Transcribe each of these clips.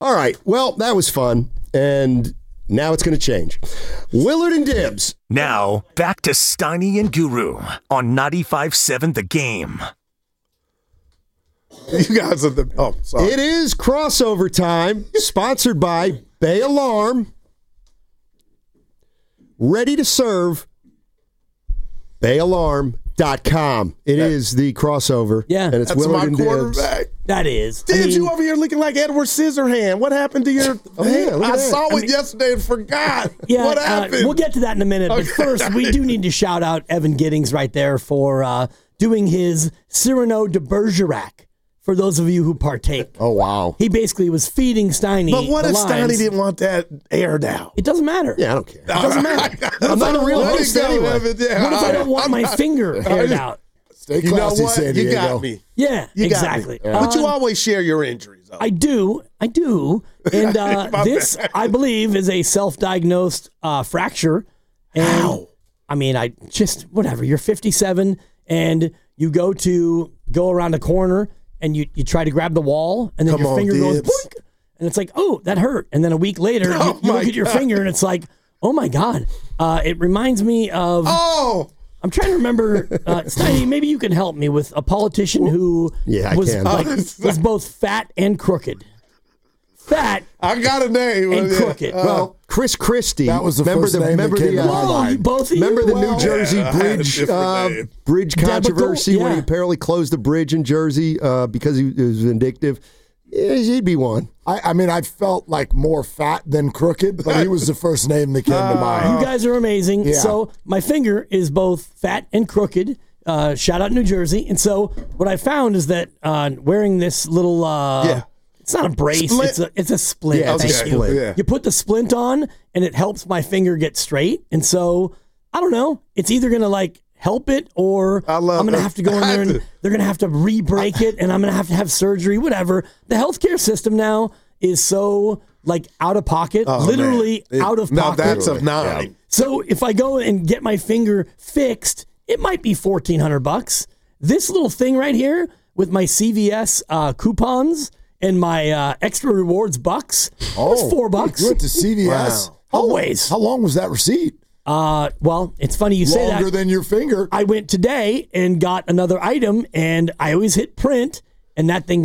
All right. Well, that was fun. And now it's going to change. Willard and Dibs. Now, back to Steiny and Guru on 95.7 The Game. You guys are the... Oh, sorry. It is crossover time, sponsored by Bay Alarm. Ready to serve. BayAlarm.com. It is the crossover. Yeah. And it's That's Willard my and Dibs. quarterback. That is. Dibs, you over here looking like Edward Scissorhand. What happened to your... Oh, yeah, look at I that. saw it yesterday and forgot. Yeah, What happened? we'll get to that in a minute. But first, we do need to shout out Evan Giddings right there for doing his Cyrano de Bergerac, for those of you who partake. Oh, wow. He basically was feeding Steiny But what the if lines. Steiny didn't want that aired out? It doesn't matter. Yeah, I don't care. It doesn't matter. I'm not a real Let it host go, anyway. Evan. Yeah, What if I don't want my finger aired out? Stay You know classy, what? San Diego. You got me. Yeah, You got exactly. me. But you always share your injuries. Though. I do. And this, I believe, is a self-diagnosed fracture. And, How? I mean, whatever. You're 57 and you go around a corner and you try to grab the wall and then Come your on, finger goes Dibs. boink, and it's like, oh, that hurt. And then a week later, Oh, you my look at your God. finger and it's like, oh my God. It reminds me of... Oh! I'm trying to remember, Steiny, maybe you can help me with a politician who Yeah, I was can. was both fat and crooked. Fat I got a name. and Yeah. crooked. Well, Chris Christie. That was the remember first name that remember came the, to my Whoa, mind. both of you? Remember the Well, New Jersey I had a bridge different name. bridge controversy when he yeah. apparently closed the bridge in Jersey because he was vindictive? Yeah, he'd be one. I mean, I felt like more fat than crooked, but he was the first name that came to mind. You guys are amazing. Yeah. So my finger is both fat and crooked. Shout out New Jersey. And so what I found is that wearing this little, it's not a brace, Splint. it's a splint. Yeah, it's a Thank you. splint. Yeah. You put the splint on and it helps my finger get straight. And so I don't know. It's either going to like help it or I love I'm going to it. have to go in there and they're going to have to re-break it and I'm going to have surgery, whatever. The healthcare system now is so like out of pocket, literally man. out of Now pocket. that's a 9. So if I go and get my finger fixed, it might be $1,400. This little thing right here with my CVS coupons and my extra rewards bucks, it's $4. You went to CVS. Wow. Always. How long was that receipt? Well, it's funny you say Longer that. than your finger. I went today and got another item, and I always hit print, and that thing.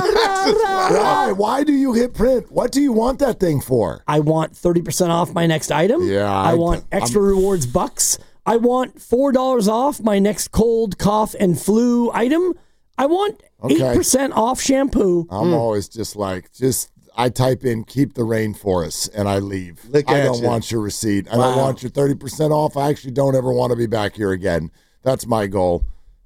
Why do you hit print? What do you want that thing for? I want 30% off my next item. Yeah, I want extra rewards bucks. I want $4 off my next cold, cough, and flu item. I want 8% off shampoo. I'm always just like, I type in keep the rainforest and I leave. Look I at don't you. want your receipt. I don't want your 30% off. I actually don't ever want to be back here again. That's my goal.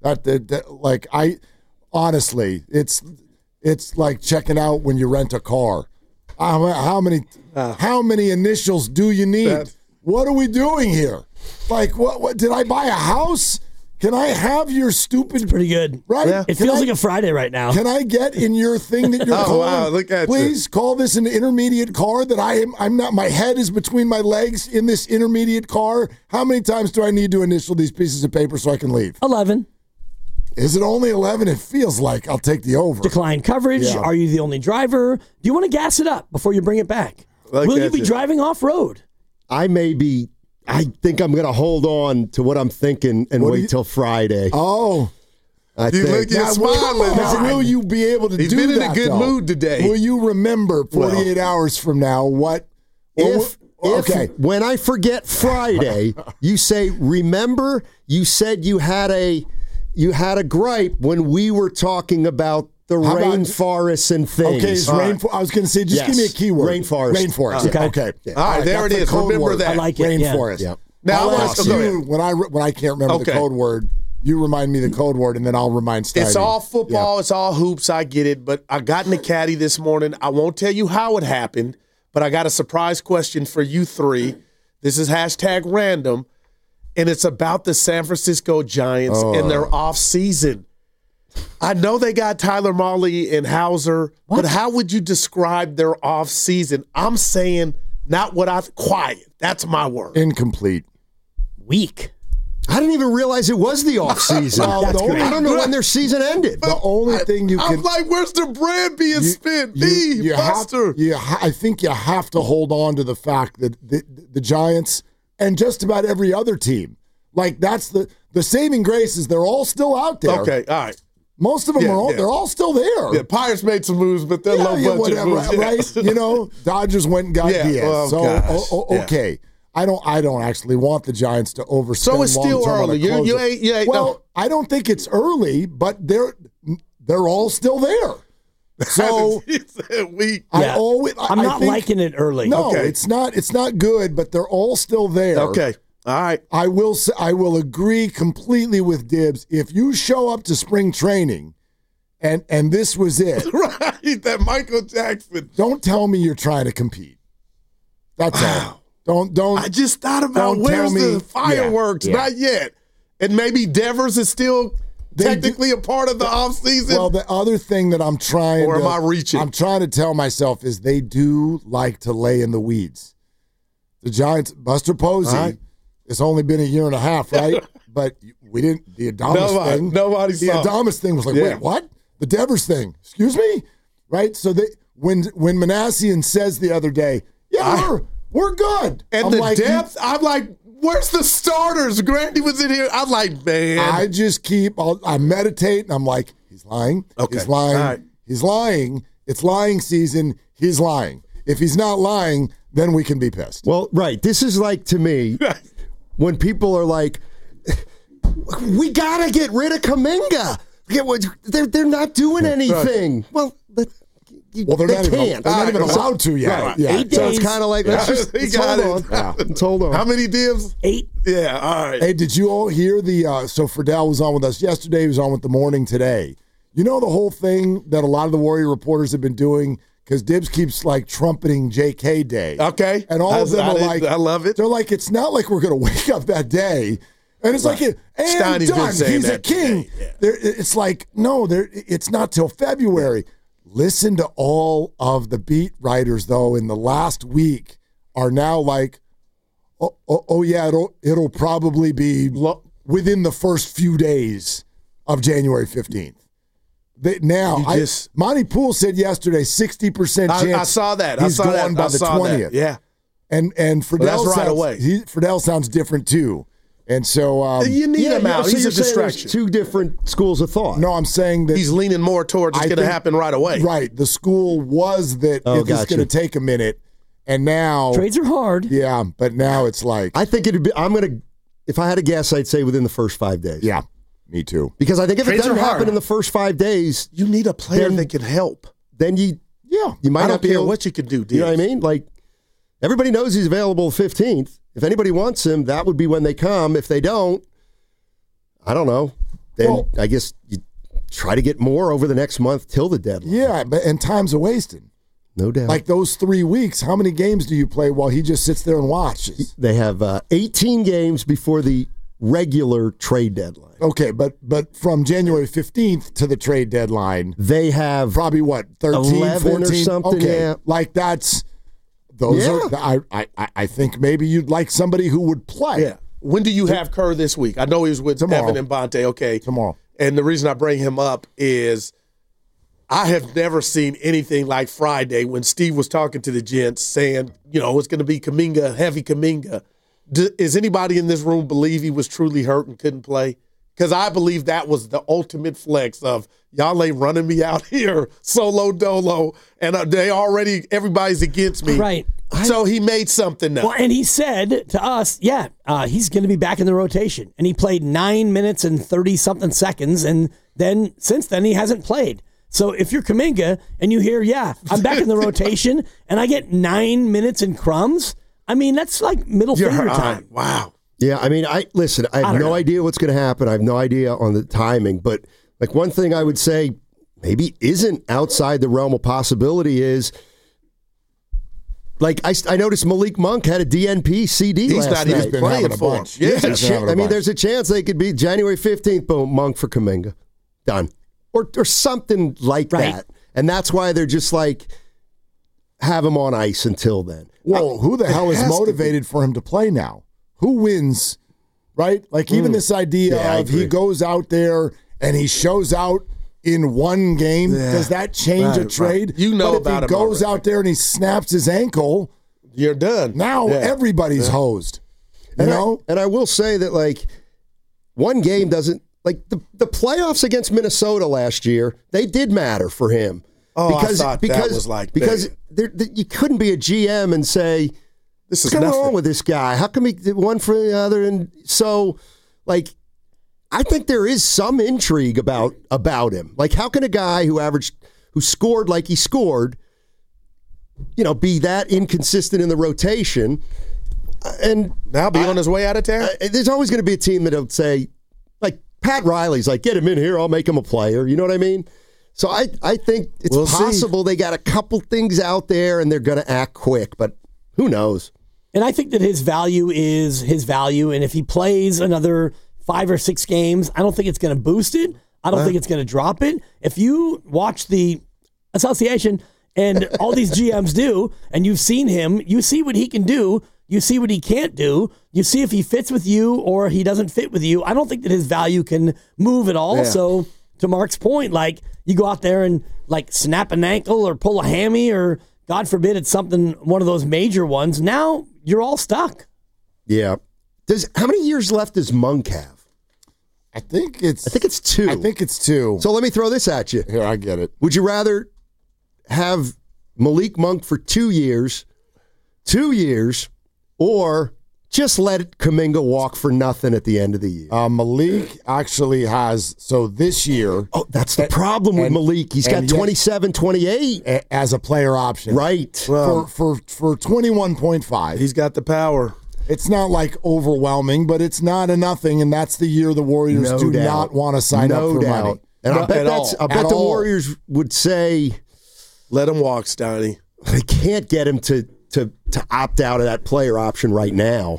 Honestly, it's like checking out when you rent a car. How many initials do you need? What are we doing here? Like, what did I buy a house? Can I have your stupid? Pretty good. Right? Yeah. It feels like a Friday right now. Can I get in your thing that you're Oh, calling? wow, look at you. Please call this an intermediate car that I'm not, my head is between my legs in this intermediate car. How many times do I need to initial these pieces of paper so I can leave? 11. Is it only 11? It feels like I'll take the over. Decline coverage. Yeah. Are you the only driver? Do you want to gas it up before you bring it back? Look Will you at be you. driving off road? I think I'm going to hold on to what I'm thinking and wait till Friday. Oh. I You think. look, you're smiling. Now, will you be able to He's do been in a that, good though? mood today. Will you remember 48 hours from now what? If okay. when I forget Friday, you say, remember you said you had a gripe when we were talking about the How about- rainforests and things. Okay, I was going to say, just give me a keyword. Rainforest. Rainforest. Okay. Okay. All right, there that's it the is. code Remember word. that. I like it. Yeah. Rainforest. Yeah. Now, I'll I want ask to go ahead. you when I can't remember the Okay. code word. You remind me the code word, and then I'll remind Steiny. It's all football. It's all hoops. I get it. But I got in the caddy this morning. I won't tell you how it happened, but I got a surprise question for you three. This is #random, and it's about the San Francisco Giants and their off season. I know they got Tyler Mahle and Hauser, but how would you describe their off season? I'm saying not what quiet. That's my word. Incomplete. Weak. I didn't even realize it was the off season. Well, I don't know when their season ended. The only thing you can. I'm like, where's the bread being spent? Buster. I think you have to hold on to the fact that the Giants and just about every other team, like that's the saving grace is they're all still out there. Okay, all right. Most of them they're all still there. Yeah, Pirates made some moves, but they're low budget whatever, moves. right? You know, Dodgers went and got Diaz. Okay. I don't actually want the Giants to overspend. So it's still early. You ain't. Well, I don't think it's early, but they're all still there. So I'm not liking it early. No, it's not. It's not good, but they're all still there. Okay. All right. I will agree completely with Dibbs. If you show up to spring training, and this was it, right? That Michael Jackson. Don't tell me you're trying to compete. That's all. Don't. I just thought about where's the fireworks? Yeah. Not yet. And maybe Devers is still technically a part of the offseason. Well, the other thing that I'm trying or am I reaching? I'm trying to tell myself is they do like to lay in the weeds. The Giants, Buster Posey, it's only been a year and a half, right? But we didn't. The Adames thing. Nobody saw. The Adames thing was like, wait, what? The Devers thing. Excuse me, right? So when Manassian says the other day, we're good. And the depth, I'm like, where's the starters? Grandy was in here. I'm like, man. I just I meditate, and I'm like, he's lying. Okay. He's lying. All right. He's lying. It's lying season. He's lying. If he's not lying, then we can be pissed. Well, right. This is like, to me, when people are like, we got to get rid of Kuminga. They're not doing anything. Right. Well, they're not even allowed to yet. Right. Yeah. 8 days. So it's kind of like, let's hold on. Yeah. Let's hold on. How many Dibbs? 8. Yeah, all right. Hey, did you all hear so Friedel was on with us yesterday. He was on with the morning today. You know the whole thing that a lot of the Warrior reporters have been doing? Because Dibbs keeps, like, trumpeting JK Day. Okay. And all of them are like, I love it. They're like, it's not like we're going to wake up that day. And it's like, and Steiny's done. He's a king. Yeah. It's like, no, it's not till February. Listen to all of the beat writers, though, in the last week are now like, it'll probably be within the first few days of January 15th. Monty Poole said yesterday, 60% chance. I saw that. He's gone by the 20th. Yeah. And Friedel that's right away. Friedel sounds different too. And so you need him out. So he's a distraction. Two different schools of thought. No, I'm saying that he's leaning more towards it's going to happen right away. Right. The school was that it's going to take a minute, and now trades are hard. Yeah, but now it's like I think it'd be. If I had to guess, I'd say within the first 5 days. Yeah, me too. Because I think if trades it doesn't happen in the first 5 days, you need a player that can help. Then you might not be care able, what you can do. Dibbs. You know what I mean? Like everybody knows he's available 15th. If anybody wants him, that would be when they come. If they don't, I don't know. Then I guess you try to get more over the next month till the deadline. Yeah, and time's a wasting. No doubt. Like those 3 weeks, how many games do you play while he just sits there and watches? They have 18 games before the regular trade deadline. Okay, but from January 15th to the trade deadline, they have probably 13, 11 14 or something. Okay, yeah. Like that's those are. I think maybe you'd like somebody who would play. Yeah. When do you have Kerr this week? I know he was with Evan and Bonte. Okay. Tomorrow. And the reason I bring him up is I have never seen anything like Friday when Steve was talking to the gents saying, it's going to be Kuminga, heavy Kuminga. Is anybody in this room believe he was truly hurt and couldn't play? Because I believe that was the ultimate flex of y'all ain't running me out here solo dolo, and everybody's against me. Right. So he made something up. Well, and he said to us, he's going to be back in the rotation. And he played 9 minutes and 30-something seconds, and then since then he hasn't played. So if you're Kuminga and you hear, I'm back in the rotation, and I get 9 minutes and crumbs, I mean, that's like middle finger time. Wow. Yeah, I mean, I have no idea what's going to happen. I have no idea on the timing. But like one thing I would say maybe isn't outside the realm of possibility is, like I noticed Malik Monk had a DNP CD He's last not night. even playing for him. Yeah, there's a chance they could be January 15th, boom, Monk for Kuminga. Done. Or something like that. And that's why they're just like, have him on ice until then. Well, who the hell is motivated for him to play now? Who wins right? Like even this idea of he goes out there and he shows out in one game. Yeah. Does that change a trade? Right. You know, but if he goes out there and he snaps his ankle, you're done. Now everybody's hosed. You know? And I will say that, like, one game doesn't, like, the playoffs against Minnesota last year, they did matter for him. Oh, because, I thought that was like because you couldn't be a GM and say, this is what's going on with this guy? How come he did one for the other? And so, like, I think there is some intrigue about him. Like, how can a guy who scored like he scored, you know, be that inconsistent in the rotation? And now be on his way out of town? There's always going to be a team that'll say, like, Pat Riley's like, get him in here, I'll make him a player. You know what I mean? So I think it's possible they got a couple things out there and they're going to act quick, but who knows? And I think that his value is his value, and if he plays another 5 or 6 games, I don't think it's going to boost it. I don't think it's going to drop it. If you watch the association and all these GMs do, and you've seen him, you see what he can do, you see what he can't do, you see if he fits with you or he doesn't fit with you. I don't think that his value can move at all. Yeah. So to Mark's point, like, you go out there and, like, snap an ankle or pull a hammy or, God forbid, it's one of those major ones. Now you're all stuck. Yeah. How many years left does Monk have? I think it's 2. I think it's 2. So let me throw this at you. Here, I get it. Would you rather have Malik Monk for 2 years, or just let Kuminga walk for nothing at the end of the year? Malik actually has, so this year. Oh, that's the problem with Malik. He's got 27, 28. As a player option. Right. Well, for 21.5. He's got the power. It's not like overwhelming, but it's not a nothing, and that's the year the Warriors not want to sign up for money. And I bet the Warriors would say, let him walk, Steiny. They can't get him to opt out of that player option right now.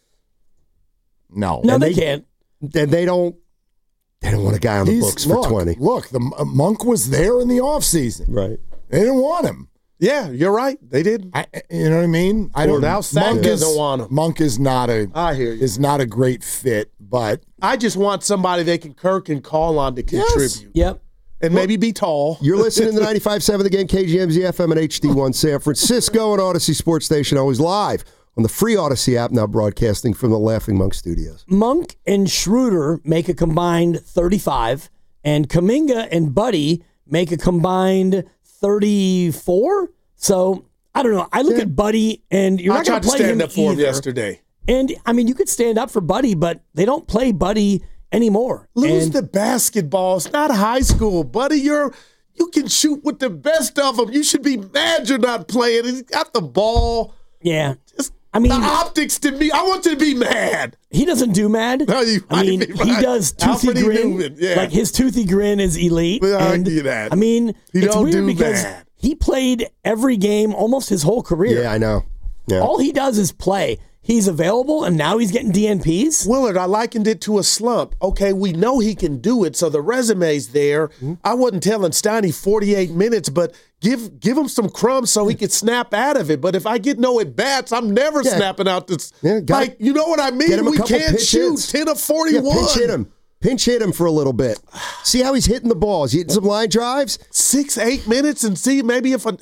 No, they can't. Then they don't want a guy on the books for 20. Look, the Monk was there in the offseason. Right. They didn't want him. Yeah, you're right. They didn't. You know what I mean? Monk doesn't want him. Monk is not a great fit, but I just want somebody Kirk can call on to contribute. Yep. And maybe be tall. You're listening to 95.7 The Game, KGMZ FM and HD1 San Francisco and Odyssey Sports Station, always live on the free Odyssey app, now broadcasting from the Laughing Monk Studios. Monk and Schroeder make a combined 35, and Kuminga and Buddy make a combined 34. So, I don't know. I look at Buddy, and you're not going to play him I tried to stand up for him yesterday. And, I mean, you could stand up for Buddy, but they don't play Buddy anymore. Lose the basketball. It's not high school, Buddy. You can shoot with the best of them. You should be mad you're not playing. He's got the ball. Yeah. The optics to me, I want you to be mad. He doesn't do mad. No, he does toothy grin. Yeah. Like, his toothy grin is elite. I get that. I mean, it's weird because he played every game almost his whole career. Yeah, I know. Yeah. All he does is play. He's available, and now he's getting DNPs? Willard, I likened it to a slump. Okay, we know he can do it, so the resume's there. Mm-hmm. I wasn't telling Steiny 48 minutes, but give him some crumbs so he could snap out of it. But if I get no at-bats, I'm never snapping out this. Yeah, you know what I mean? We can't shoot 10 of 41. Yeah, pinch hit him for a little bit. See how he's hitting the ball. Is he hitting some line drives? 6-8 minutes, and see maybe if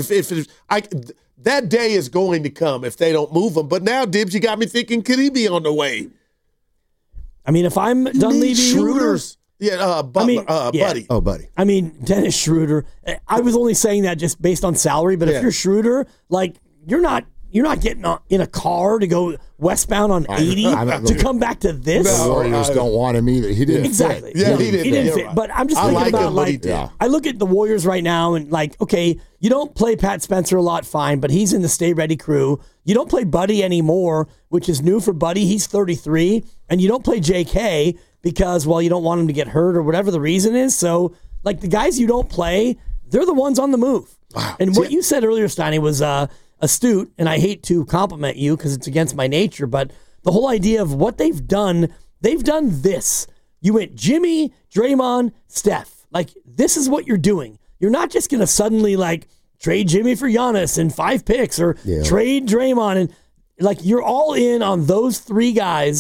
that day is going to come if they don't move him. But now, Dibs, you got me thinking, could he be on the way? I mean, if I'm done leaving Schroeder's, Buddy. Oh, Buddy. I mean, Dennis Schroeder. I was only saying that just based on salary, but if you're Schroeder, like, you're not getting in a car to go westbound on 80 to come back to this. The Warriors don't want him either. He didn't fit. Yeah, he didn't fit. But I'm just thinking about, I look at the Warriors right now and, like, okay, you don't play Pat Spencer a lot, fine, but he's in the Stay Ready crew. You don't play Buddy anymore, which is new for Buddy. He's 33. And you don't play JK because, well, you don't want him to get hurt or whatever the reason is. So, like, the guys you don't play, they're the ones on the move. Wow. And what you said earlier, Steiny, was astute, and I hate to compliment you because it's against my nature, but the whole idea of what they've done this. You went Jimmy, Draymond, Steph. Like, this is what you're doing. You're not just going to suddenly, like, trade Jimmy for Giannis and 5 picks or trade Draymond. And, like, you're all in on those 3 guys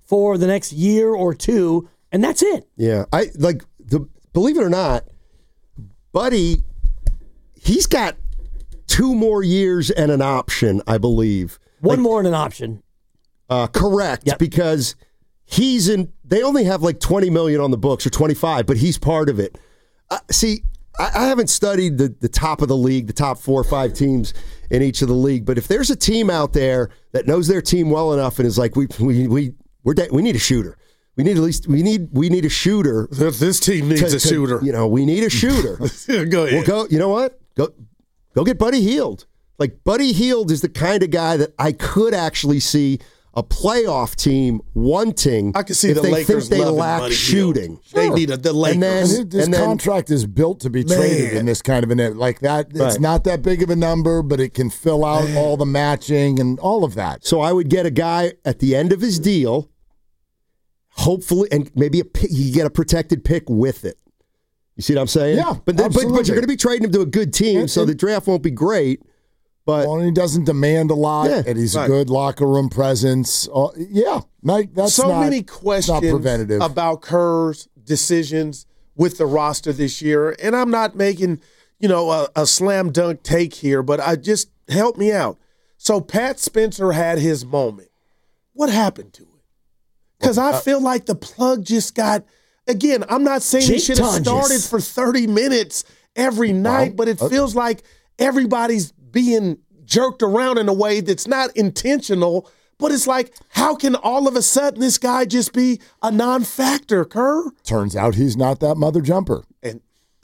for the next year or two, and that's it. Yeah, believe it or not, Buddy, he's got 2 more years and an option, I believe. One more and an option. Correct, Yep. because he's in. They only have like $20 million on the books or 25, but he's part of it. See, I haven't studied the top of the league, the top 4 or 5 teams in each of the league. But if there's a team out there that knows their team well enough and is like, we need a shooter. We need a shooter. This team needs a shooter. We need a shooter. Go ahead. We'll go. You know what? Go get Buddy Hield. Like, Buddy Hield is the kind of guy that I could actually see a playoff team wanting. I can see if the they Lakers think they loving lack Buddy shooting. Hield. They need the Lakers. His contract is built to be traded in this kind of an like that. It's Right. not that big of a number, but it can fill out all the matching and all of that. So I would get a guy at the end of his deal, hopefully, and maybe you get a protected pick with it. You see what I'm saying? Yeah, but you're absolutely. going to be trading him to a good team, so the draft won't be great. But Well, and he doesn't demand a lot, Yeah, and he's right. a good locker room presence. Mike, that's So not, many not questions preventative. about Kerr's decisions with the roster this year, and I'm not making, a slam dunk take here, but I just help me out. So Pat Spencer had his moment. What happened to it? Because I feel like the plug just got. Again, I'm not saying he Jake should have Tonjes. started for 30 minutes every night, but it feels like everybody's being jerked around in a way that's not intentional. But it's like, how can all of a sudden this guy just be a non-factor, Kerr? Turns out he's not that mother jumper. And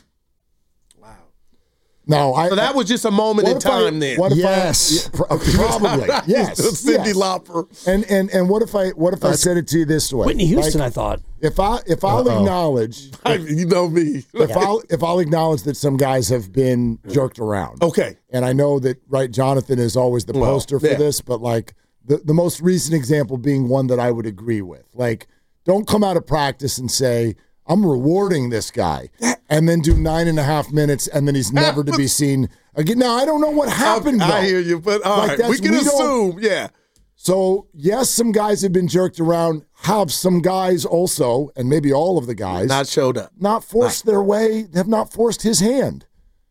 No, so that was just a moment in time then. What if Yes. probably. Yes. Cindy yes. Lauper. And what if I said it to you this way? Whitney Houston, Like, I thought. if I'll acknowledge You know me. if I'll acknowledge that some guys have been jerked around. Okay. And I know that Jonathan is always the poster for yeah. this, but like the most recent example being one that I would agree with. Like, don't come out of practice and say, I'm rewarding this guy, and then do 9.5 minutes, and then he's never to be seen again. Now, I don't know what happened, though. I hear you, but all Like, right, that's- we can we don't- assume, yeah. So, yes, some guys have been jerked around. Have some guys also, and maybe all of the guys, Not showed up. not forced their way, have not forced his hand.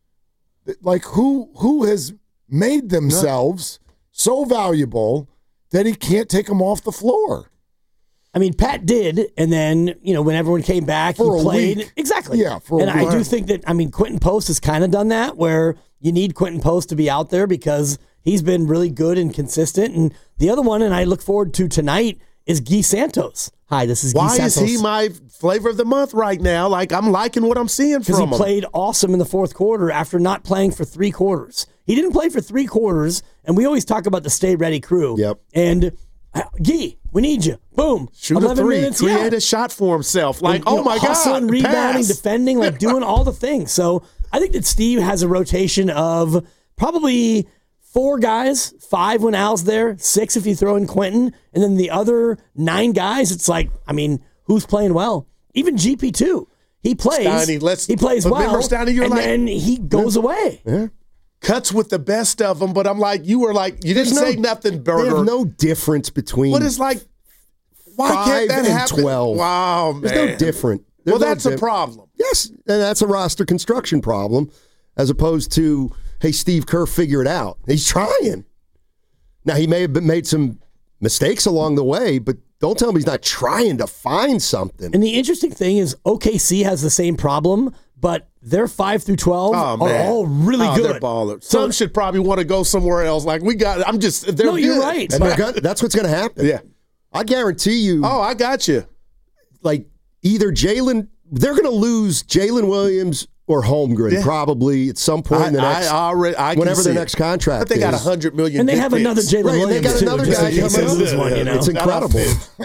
Like, who has made themselves so valuable that he can't take them off the floor? I mean, Pat did, and then, when everyone came back, For he a played. week. Exactly. Yeah, for a And I week. do think that, Quentin Post has kind of done that, where you need Quentin Post to be out there because he's been really good and consistent. And the other one, and I look forward to tonight, is Guy Santos. Hi, this is Guy Why Santos. is he my flavor of the month right now? Like, I'm liking what I'm seeing Because from he him. played awesome in the fourth quarter after not playing for 3 quarters. He didn't play for 3 quarters, and we always talk about the stay ready crew. Yep. And Guy, we need you. Boom. Shoot a 11 three, minutes, create yeah. a shot for himself. Like, You know, my hustling, God, rebounding, pass. defending, like doing all the things. So I think that Steve has a rotation of probably 4 guys, 5 when Al's there, 6 if you throw in Quentin, and then the other 9 guys. It's like, who's playing well? Even GP2, he plays. Steiny, he plays well, remember, Steiny, you're and like- then he goes away. yeah. Cuts with the best of them, but I'm like, you were like, you didn't say nothing, They Burger. have no difference between. But it's like, why 5 can't that and happen? 12. Wow, man. There's no different. Well, There's no that's a diff- problem. Yes, and that's a roster construction problem, as opposed to, hey, Steve Kerr, figure it out. He's trying. Now, he may have made some mistakes along the way, but don't tell him he's not trying to find something. And the interesting thing is OKC has the same problem, but their 5 through 12 are all really They're good. ballers. So- Some should probably want to go somewhere else. Like, they're No, you're good. right. And they're gonna, that's what's going to happen. Yeah. I guarantee you, Oh, I got you. like, either they're going to lose Jalen Williams or Holmgren probably at some point in the next, I can whenever see their it. next contract But they got is. $100 million. And they have dick another pics. Jalen Right, and they Williams got too, another just guy in case coming they up. lose one, you know. It's incredible.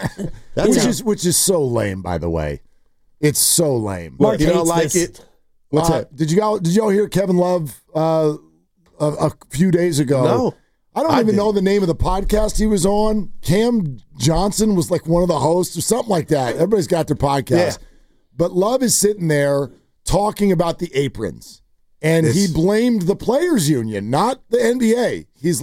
That's Which is so lame, by the way. It's so lame. Mark You don't hates like this. it? what's that? Did y'all hear Kevin Love a few days ago? No. I don't even know the name of the podcast he was on. Cam Johnson was like one of the hosts or something like that. Everybody's got their podcast. Yeah. But Love is sitting there talking about the aprons. And he blamed the players union, not the NBA. He's like,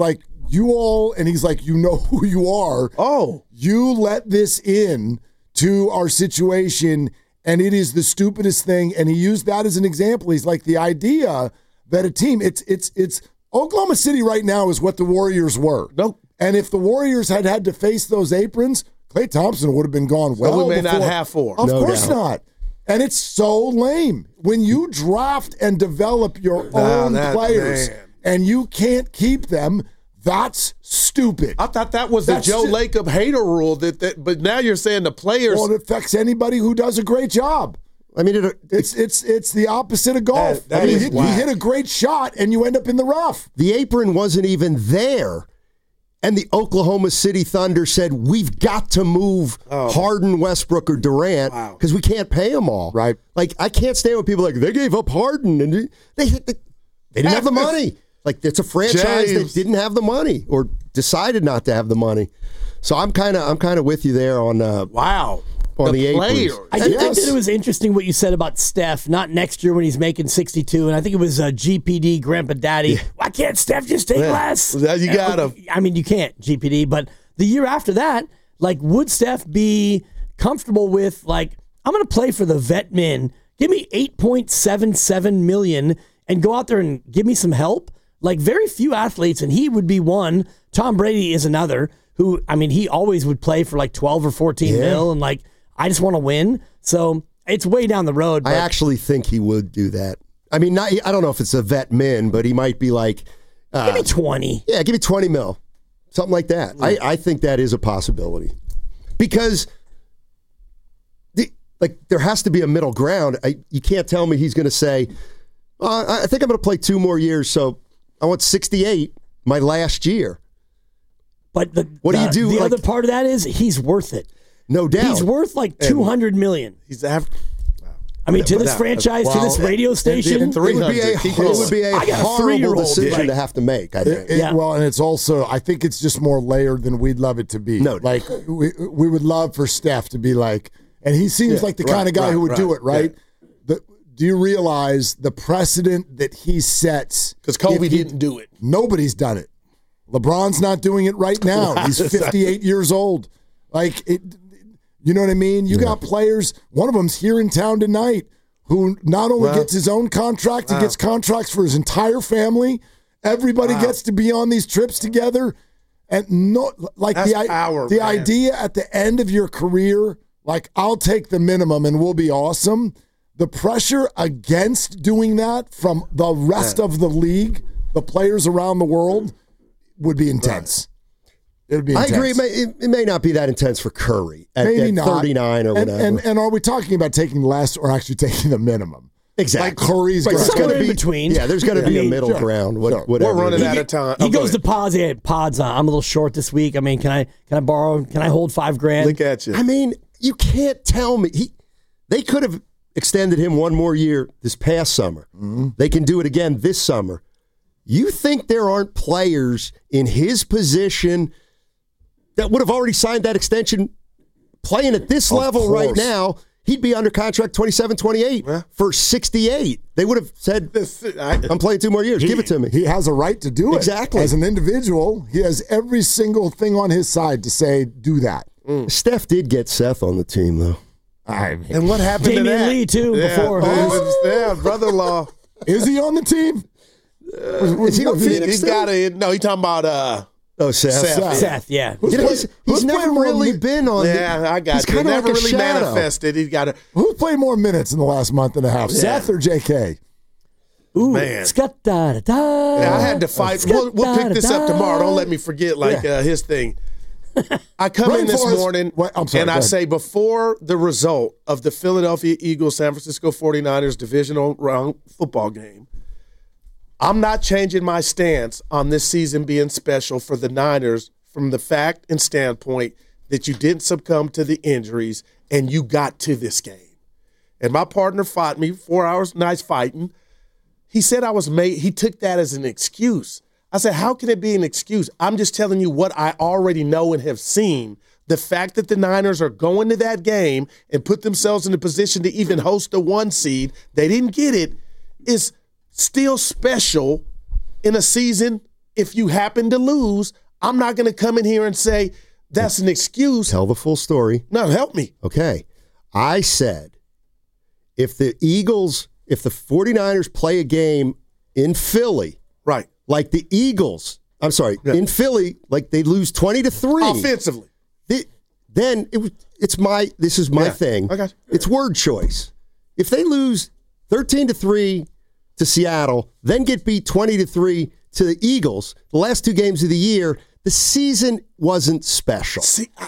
you all, and he's like, you know who you are. Oh. You let this in to our situation, and it is the stupidest thing. And he used that as an example. He's like, the idea that a team, it's Oklahoma City right now is what the Warriors were. Nope. And if the Warriors had to face those aprons, Klay Thompson would have been gone well we may before. not have 4. Of course not. And it's so lame. When you draft and develop your own players and you can't keep them, that's stupid. I thought that was the Joe Lacob hater rule. But now you're saying the players. Well, it affects anybody who does a great job. I mean, it's the opposite of golf. You hit a great shot and you end up in the rough. The apron wasn't even there. And the Oklahoma City Thunder said, we've got to move Harden, Westbrook, or Durant because we can't pay them all. Right. Like, I can't stand when people are like, they gave up Harden and they didn't have the money. Like, it's a franchise that didn't have the money or decided not to have the money. So I'm kind of with you there on on the players. aprons. I did think that it was interesting what you said about Steph, not next year when he's making 62, and I think it was GPD, Grandpa Daddy. Yeah. Why can't Steph just take less? You got him. I mean, you can't, GPD, but the year after that, like, would Steph be comfortable with, like, I'm going to play for the vet men, give me $8.77 million, and go out there and give me some help? Like, very few athletes, and he would be one. Tom Brady is another who, I mean, he always would play for like 12 or 14 mil, and like, I just want to win. So it's way down the road. But I actually think he would do that. I mean, I don't know if it's a vet min, but he might be like, give me 20. Yeah, give me 20 mil. Something like that. I think that is a possibility. Because there has to be a middle ground. You can't tell me he's going to say, I think I'm going to play 2 more years, so I want 68 my last year. But what do you do? The other part of that is he's worth it. No doubt. He's worth like $200 million. I mean, to this franchise, to this radio station, it would be a horrible decision to have to make, I think. Well, and it's also, I think it's just more layered than we'd love it to be. No. Like, we would love for Steph to be like, and he seems like the kind of guy who would do it, right? Yeah. Do you realize the precedent that he sets? Because Kobe didn't do it. Nobody's done it. LeBron's not doing it right now. He's 58 years old. Like, you know what I mean? You got players, one of them's here in town tonight, who not only gets his own contract, he gets contracts for his entire family. Everybody gets to be on these trips together. And the idea at the end of your career, like, I'll take the minimum and we'll be awesome. The pressure against doing that from the rest of the league, the players around the world, would be intense. It would be intense. I agree. It may not be that intense for Curry at 39 or whatever. And are we talking about taking less or actually taking the minimum? Exactly. Like Curry's somewhere in between. Yeah, there's going to be a middle ground. Whatever. We're running out of time. He goes to pods. Yeah, pods. I'm a little short this week. I mean, can I borrow? Can I hold $5,000? Look at you. I mean, you can't tell me they could have extended him one more year this past summer. Mm-hmm. They can do it again this summer. You think there aren't players in his position that would have already signed that extension playing at this level right now? He'd be under contract 27, 28 for 68. They would have said, I'm playing 2 more years. Give it to me. He has a right to do it. Exactly. As an individual, he has every single thing on his side to say, do that. Steph did get Seth on the team, though. And what happened Damian to that? Lee, too, before. Brother-in-law. Is he on the team? Is he on Phoenix? He's talking about... Seth. Seth, yeah. He's never really been on. Yeah, I got you. Never really manifested. He's got Who played more minutes in the last month and a half, Seth or JK? Ooh, man. I had to fight. We'll pick this up tomorrow. Don't let me forget his thing. I come in this morning and I say, before the result of the Philadelphia Eagles San Francisco 49ers divisional round football game, I'm not changing my stance on this season being special for the Niners from the fact and standpoint that you didn't succumb to the injuries and you got to this game. And my partner fought me 4 hours, nice fighting. He said he took that as an excuse. I said, how can it be an excuse? I'm just telling you what I already know and have seen. The fact that the Niners are going to that game and put themselves in a position to even host a 1 seed, they didn't get it, is still special in a season if you happen to lose, I'm not going to come in here and say that's an excuse. Tell the full story. No, help me. Okay. I said if the 49ers play a game in Philly, Right. like the Eagles, in Philly, like they lose 20-3. Offensively. Then this is my thing. I got you. It's word choice. If they lose 13-3 to Seattle, then get beat 20-3 to the Eagles, the last 2 games of the year, the season wasn't special.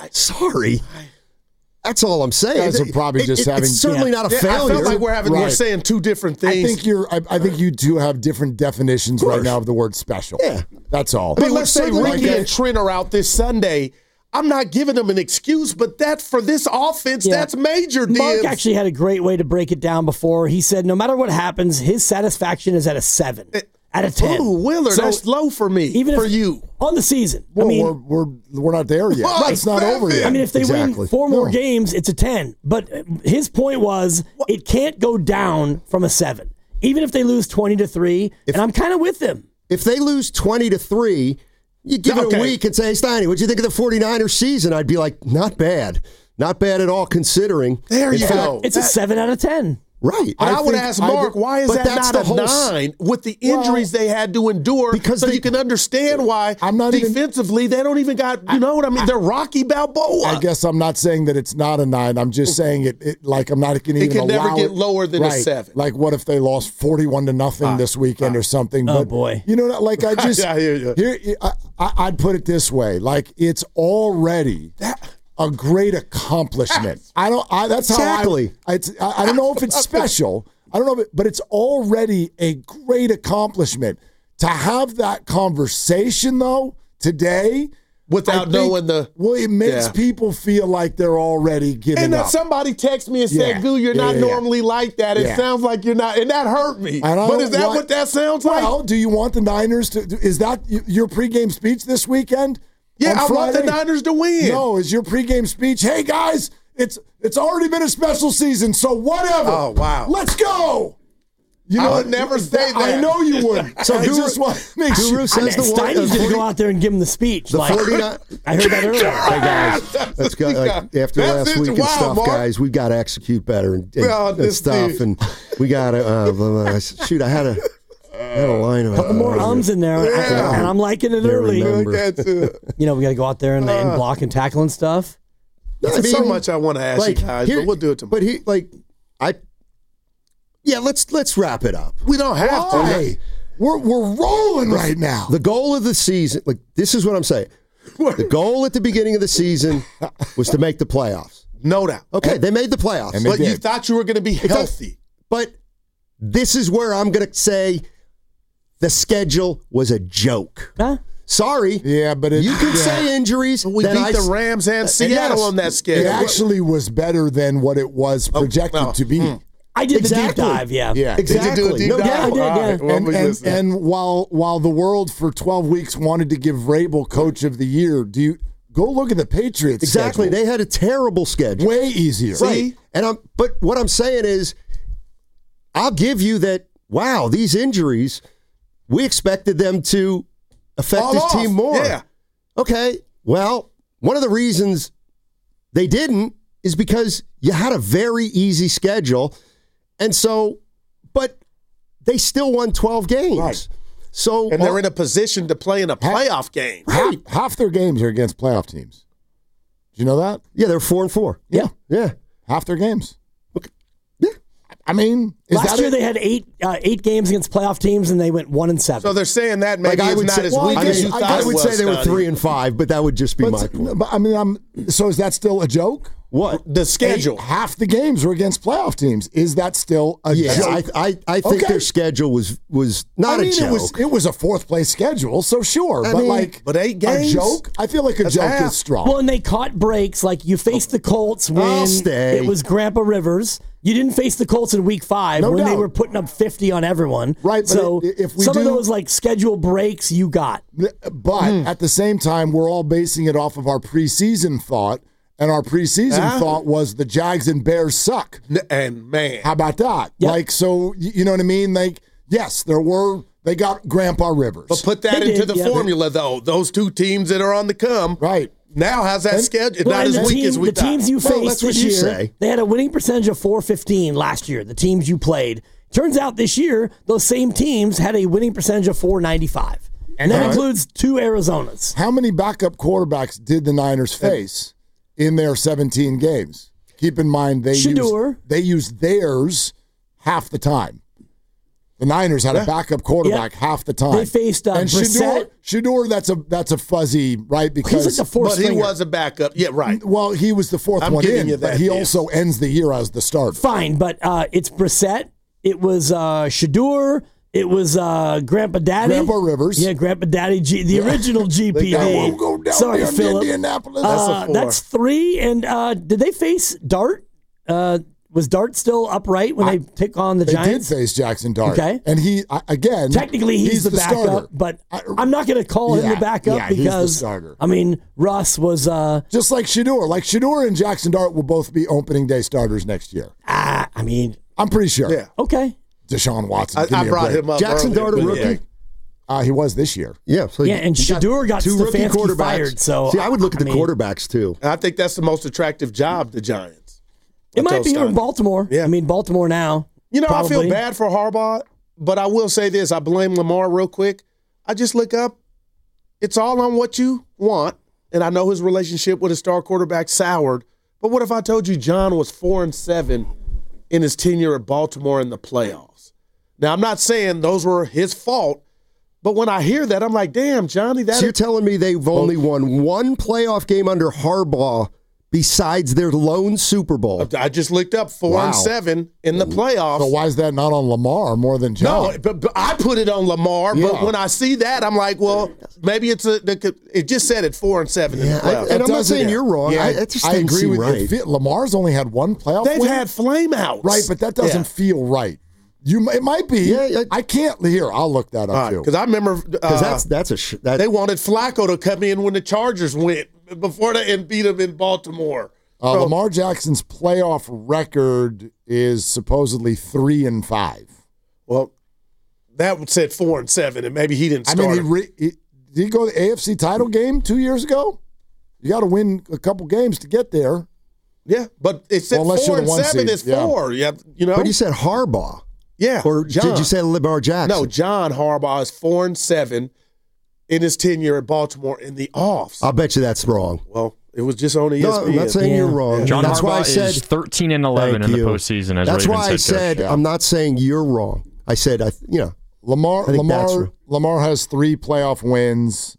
Sorry. That's all I'm saying. Guys are probably just having. It's certainly not a I failure. felt like we're saying two different things. I think you two have different definitions right now of the word special. Yeah. That's all. But let's say Ricky and Trent are out this Sunday. I'm not giving them an excuse, but for this offense, that's major. Mark actually had a great way to break it down before. He said no matter what happens, his satisfaction is at a 7 out of 10. Ooh, Willard, So that's low for me. even for if, you on the season. Well, I mean, we're not there yet. Well, It's not over yet. I mean, if they win 4 more games, it's a 10. But his point was it can't go down from a 7, even if they lose 20-3. And I'm kind of with them. If they lose 20-3, you give it a week and say, hey, Steiny, what'd you think of the 49ers season? I'd be like, not bad. Not bad at all considering. There you go. It's a 7 out of 10. Right. And I would ask Mark, why is that not a 9 with the injuries they had to endure? Because you can understand why defensively they don't even got, you know what I mean? They're Rocky Balboa. I guess I'm not saying that it's not a 9. I'm just saying it like I'm not going to even allow it. It can never get lower than a 7. Like what if they lost 41-0 this weekend or something? Oh, boy. You know, like I just I hear you. I'd put it this way: like it's already a great accomplishment. That's exactly. how I don't know if it's special. I don't know, but it's already a great accomplishment to have that conversation though today. Without knowing it makes people feel like they're already giving and then up. somebody texted me and said, Goo, you're not normally like that. It sounds like you're not. And that hurt me. But is that what that sounds like? Well, do you want the Niners to – is that your pregame speech this weekend? Yeah, I want the Niners to win. No, is your pregame speech, hey, guys, it's already been a special season, so whatever. Oh, wow. Let's go. You know, I would never say that. I know you would. So Guru says the one. Steiny's going to go out there and give him the speech. The 49. I heard that earlier. Hey guys, let's go. After last week and stuff, Mark. guys, we got to execute better and stuff. Dude. And we got to shoot. I had a line of Couple more ums in there, and I'm liking it early. remember. You know, we got to go out there and block and tackle and stuff. There's so much I want to ask you guys, but we'll do it tomorrow. Let's wrap it up. We don't have to. Hey, we're rolling right now. The goal of the season, this is what I'm saying. The goal at the beginning of the season was to make the playoffs. No doubt. Okay, they made the playoffs. But you thought you were going to be healthy. But this is where I'm going to say the schedule was a joke. Huh? Sorry. Yeah, but you can say injuries. We beat the Rams and Seattle on that schedule. It actually was better than what it was projected to be. I did the deep dive, yeah. Exactly. Did you do a deep dive? Yeah, I did, yeah. Right, and while the world for 12 weeks wanted to give Vrabel Coach of the Year, do you go look at the Patriots? Exactly. schedule. They had a terrible schedule. Way easier. Right. But what I'm saying is, I'll give you that. Wow, these injuries, we expected them to affect this team more. Yeah. Okay. Well, one of the reasons they didn't is because you had a very easy schedule. And so, but they still won 12 games. Right. So, and they're in a position to play in a playoff game. Half their games are against playoff teams. Do you know that? Yeah, they're 4-4. Yeah. Yeah. Half their games. Okay. Yeah. I mean, last year they had eight games against playoff teams and they went 1-7. So they're saying that maybe it's not as weak as you thought I it was. would say they were 3-5, but that would just be my point. But I mean, so is that still a joke? What? The schedule. Half the games were against playoff teams. Is that still a joke? I think their schedule was not a joke. It was a fourth place schedule, so sure. But 8 games? A joke? I feel like a joke half. is strong. Well, and they caught breaks. Like you faced the Colts when it was Grandpa Rivers. You didn't face the Colts in week 5 when they were putting up 50 on everyone. Right. But so if we some of those like schedule breaks you got. But at the same time, we're all basing it off of our preseason thought. And our preseason thought was the Jags and Bears suck. And man, how about that? Yep. Like, so you know what I mean? Like, yes, there were They got Grandpa Rivers. But put that They into did, the yeah. formula, though. Those two teams that are on the come. Right. Now, how's that schedule? Well, Not and as weak as we the thought. teams you Well, faced that's what this you year, say. they had a winning percentage of 415 last year, the teams you played. Turns out this year, those same teams had a winning percentage of 495. And that includes 2 Arizonas. How many backup quarterbacks did the Niners face in their 17 games? Keep in mind they used theirs half the time. The Niners had a backup quarterback half the time. They faced and Brissett. Shador, that's a fuzzy, right? Because He's like the fourth But he stringer. was a backup. Yeah, right. well, he was the fourth I'm one giving in, you but that, he yeah. also ends the year as the starter. Fine, but it's Brissett. It was Shador. It was Grandpa Daddy. Grandpa Rivers. Yeah, Grandpa Daddy, the original GPD. We'll go down Sorry, there to Philip. Indianapolis. a 4. That's 3. And did they face Dart? Was Dart still upright when they took on the They Giants? did face Jackson Dart. Okay. And he, again, Technically, he's the backup, starter. but I'm not going to call him Yeah, the backup yeah, he's the because, starter. I mean, Russ was, Just like Shador. Like Shador and Jackson Dart will both be opening day starters next year. I mean, I'm pretty sure. Yeah. okay. Deshaun Watson. give I me a brought break. him up. Jackson earlier, Dart, a but rookie. yeah. He was this year. Yeah, so Yeah, and you Shador got two rookie Stefanski quarterbacks. fired, so, See, I would look at I the mean- quarterbacks too. And I think that's the most attractive job, the Giants. It might be Stein. in Baltimore. Yeah. I mean, Baltimore now. You know, I probably. feel bad for Harbaugh, but I will say this. I blame Lamar real quick. I just look up. It's all on what you want, and I know his relationship with his star quarterback soured. But what if I told you John was 4-7 in his tenure at Baltimore in the playoffs? Now, I'm not saying those were his fault, but when I hear that, I'm like, damn, Johnny, So you're that telling me they've only won one playoff game under Harbaugh besides their lone Super Bowl? I just looked up 4-7 in the playoffs. So why is that not on Lamar more than John? No, but I put it on Lamar. But Yeah. when I see that, I'm like, well, maybe it just said it 4-7 in the Yeah, playoffs. and I'm not doesn't- saying you're wrong. Yeah, I just I didn't agree seem with right. you. Lamar's only had one playoff They've win. had flameouts, Right, but that doesn't feel right. It might be. Yeah, I can't. Here, I'll look that up too. because I remember Because that's that. they wanted Flacco to come in when the Chargers went before they and beat them in Baltimore. Lamar Jackson's playoff record is supposedly 3-5. Well, that said 4-7, and maybe he didn't I start. mean, did he go to the AFC title game 2 years ago? You got to win a couple games to get there. yeah, but it said Well, unless you're the 1 4-7 seed, is yeah. 4. Yeah, you know. But you said Harbaugh, yeah, or John. did you say Lamar Jackson? No, John Harbaugh is 4-7 in his tenure at Baltimore in the offs. I'll bet you that's wrong. Well, it was just on ESPN. No, I'm not saying you're wrong. John That's why I Harbaugh said is 13-11 in Thank the you. postseason as That's Ravens why I head said coach. I'm not saying you're wrong. I said Lamar think that's right. Lamar has 3 playoff wins.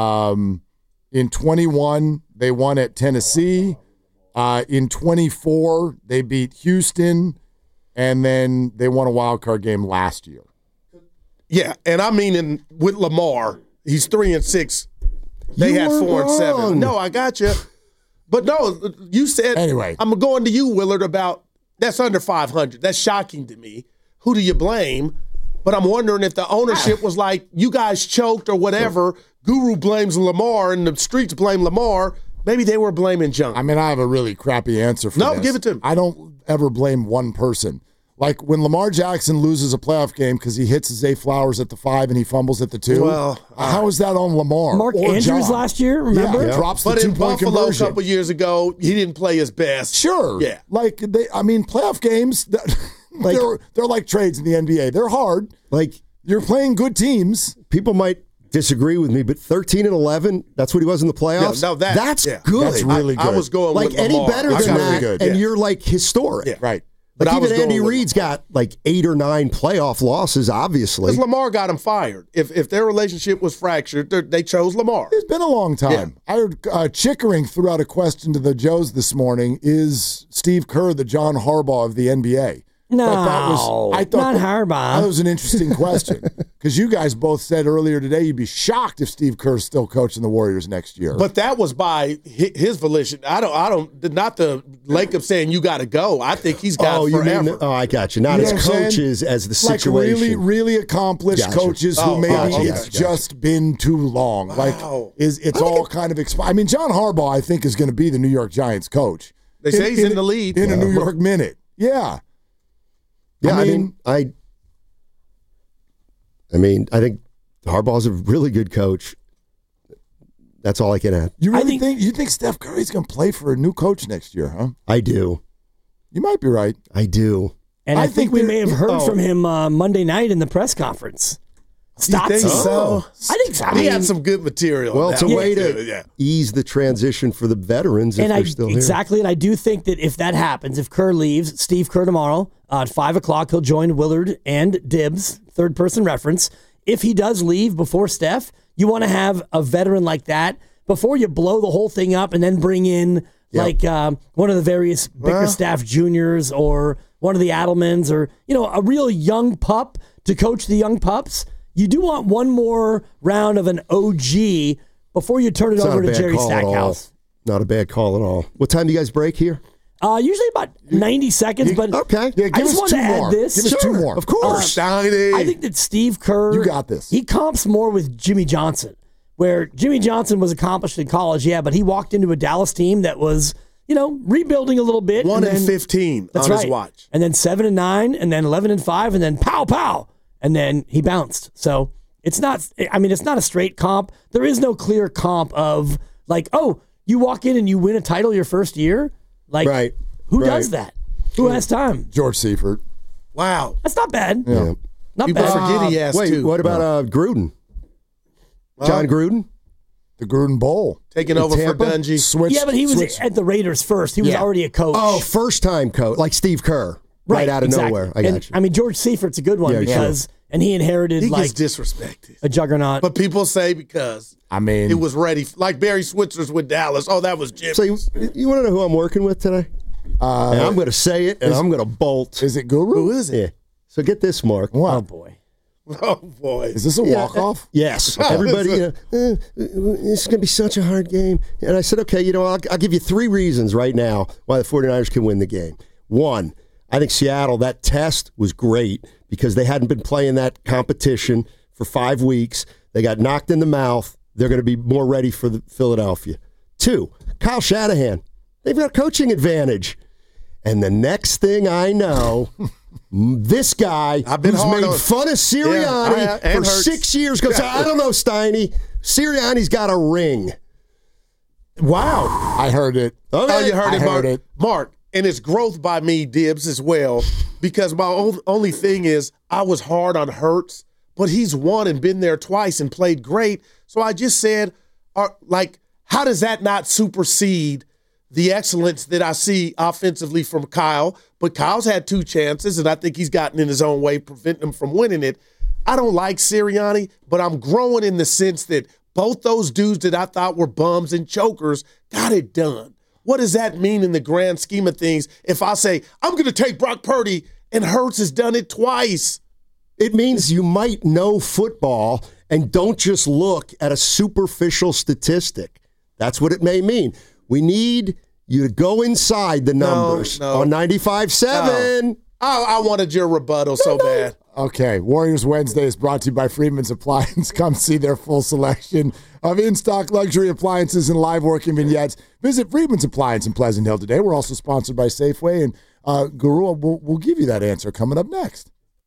In 21, they won at Tennessee. In 24, they beat Houston, and then they won a wild card game last year. Yeah, and I mean, with Lamar, he's 3-6. They You had were 4-7. wrong. No, I got you. But no, you said. Anyway. I'm going to you, Willard, about that's under 500. That's shocking to me. Who do you blame? But I'm wondering if the ownership was like, you guys choked or whatever. Guru blames Lamar and the streets blame Lamar. Maybe they were blaming John. I mean, I have a really crappy answer for No, this. give it to him. I don't ever blame one person. Like when Lamar Jackson loses a playoff game because he hits Zay Flowers at the 5 and he fumbles at the 2. Well, how is that on Lamar? Mark or Andrews John? last year, remember? Yeah, drops the but in 2-point Buffalo conversion. a couple years ago, he didn't play his best. Sure. Yeah. Like playoff games, they're like trades in the NBA. They're hard. like You're playing good teams. people might disagree with me, but 13-11, that's what he was in the playoffs. Yeah, no, that's yeah. good. That's really I good. was going like with any Lamar. better I than got really that, good. and Yeah. you're like historic. Yeah. Right. But Like I was even Andy going with Reid's got like 8 or 9 playoff losses, obviously. Because Lamar got him fired. If their relationship was fractured, they chose Lamar. It's been a long time. I heard Chickering threw out a question to the Joes this morning. Is Steve Kerr the John Harbaugh of the NBA? No, I thought not that Harbaugh. was an interesting question because you guys both said earlier today you'd be shocked if Steve Kerr's still coaching the Warriors next year. But that was by his volition. I don't. Not the Lakers saying you got to go. I think he's got you forever. mean? I got you. Not You know as what I'm saying? coaches as the like situation. really, really accomplished Gotcha. coaches who Oh, maybe gotcha, it's gotcha. just been too long. Like Wow. it's all kind of expired. I mean, John Harbaugh, I think, is going to be the New York Giants coach. They say he's in the lead. in a New York minute. Yeah. Yeah, I mean, I mean, I think Harbaugh's a really good coach. That's all I can add. You really think Steph Curry's going to play for a new coach next year, huh? I do. You might be right. I do. And I think we may have heard from him Monday night in the press conference. You think so? I think so. He had some good material. Well, it's a way to ease the transition for the veterans if they're still here. Exactly, and I do think that if that happens, if Kerr leaves, Steve Kerr tomorrow at 5 o'clock, he'll join Willard and Dibbs, third-person reference. If he does leave before Steph, you want to have a veteran like that before you blow the whole thing up and then bring in one of the various Bickerstaff juniors or one of the Adelmans or a real young pup to coach the young pups. You do want one more round of an OG before you turn it over to Jerry Stackhouse. Not a bad call at all. What time do you guys break here? Usually about 90 seconds, but okay. Yeah, give us two more. Give us two more. Of course. I think that Steve Kerr, you got this. He comps more with Jimmy Johnson, where Jimmy Johnson was accomplished in college, but he walked into a Dallas team that was, rebuilding a little bit. 1-15 on his watch. And then 7-9, and then 11-5, and then pow. And then he bounced. So it's not a straight comp. There is no clear comp of you walk in and you win a title your first year. Who does that? Who has time? George Seifert. Wow. That's not bad. Yeah. Not People bad. forget he has two. What about Gruden? John Gruden? The Gruden Bowl. Taking over for Dungy. Switch. Yeah, but he was at the Raiders first. He was already a coach. Oh, first-time coach, like Steve Kerr. Right out of nowhere. I got you. George Seifert's a good one because he inherited he gets disrespected. A juggernaut. But people say because it was ready, like Barry Switzer's with Dallas. Oh, that was Jimmy. So you want to know who I'm working with today? And I'm going to say it, and I'm going to bolt. Is it Guru? Who is it? Yeah. So get this, Mark. What? Oh, boy. Oh, boy. Is this a walk-off? Yes. Everybody, this is going to be such a hard game. And I said, okay, I'll give you 3 reasons right now why the 49ers can win the game. 1, I think Seattle, that test was great because they hadn't been playing that competition for 5 weeks. They got knocked in the mouth. They're going to be more ready for Philadelphia. 2, Kyle Shanahan. They've got a coaching advantage. And the next thing I know, this guy who's made fun of Sirianni for 6 years goes, I don't know, Steiny. Sirianni's got a ring. Wow. I heard it. Okay. Oh, you heard it, Mark. It. Mark, and it's growth by me, Dibbs, as well, because my only thing is I was hard on Hurts, but he's won and been there twice and played great. So I just said, how does that not supersede the excellence that I see offensively from Kyle? But Kyle's had 2 chances, and I think he's gotten in his own way, preventing him from winning it. I don't like Sirianni, but I'm growing in the sense that both those dudes that I thought were bums and chokers got it done. What does that mean in the grand scheme of things if I say, I'm going to take Brock Purdy and Hurts has done it twice? It means you might know football and don't just look at a superficial statistic. That's what it may mean. We need you to go inside the numbers on 95.7. I wanted your rebuttal so bad. Okay, Warriors Wednesday is brought to you by Freedman's Appliance. Come see their full selection of in-stock luxury appliances and live working vignettes. Visit Freedman's Appliance in Pleasant Hill today. We're also sponsored by Safeway, and Guru, we'll give you that answer coming up next.